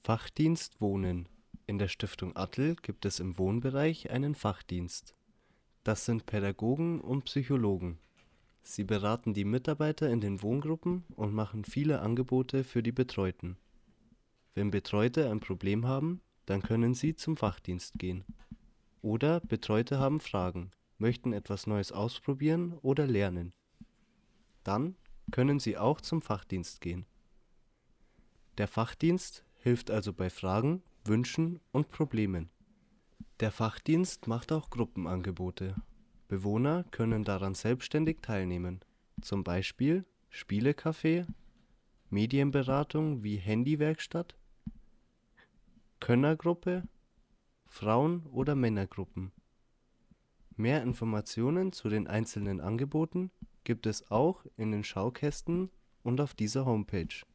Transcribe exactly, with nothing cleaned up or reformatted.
Fachdienst Wohnen. In der Stiftung Attel gibt es im Wohnbereich einen Fachdienst. Das sind Pädagogen und Psychologen. Sie beraten die Mitarbeiter in den Wohngruppen und machen viele Angebote für die Betreuten. Wenn Betreute ein Problem haben, dann können sie zum Fachdienst gehen. Oder Betreute haben Fragen, möchten etwas Neues ausprobieren oder lernen. Dann können sie auch zum Fachdienst gehen. Der Fachdienst hilft also bei Fragen, Wünschen und Problemen. Der Fachdienst macht auch Gruppenangebote. Bewohner können daran selbstständig teilnehmen, zum Beispiel Spielecafé, Medienberatung wie Handywerkstatt, Könnergruppe, Frauen- oder Männergruppen. Mehr Informationen zu den einzelnen Angeboten gibt es auch in den Schaukästen und auf dieser Homepage.